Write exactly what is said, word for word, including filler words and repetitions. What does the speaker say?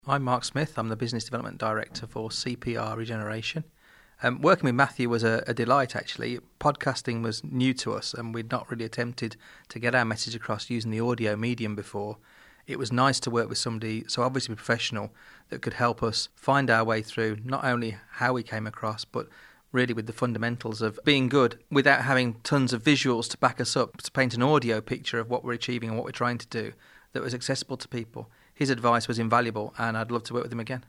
I'm Mark Smith. I'm the Business Development Director for C P R Regeneration. Um, working with Matthew was a, a delight, actually. Podcasting was new to us, and we'd not really attempted to get our message across using the audio medium before. It was nice to work with somebody so obviously professional that could help us find our way through not only how we came across, but really with the fundamentals of being good without having tons of visuals to back us up, to paint an audio picture of what we're achieving and what we're trying to do that was accessible to people. His advice was invaluable, and I'd love to work with him again.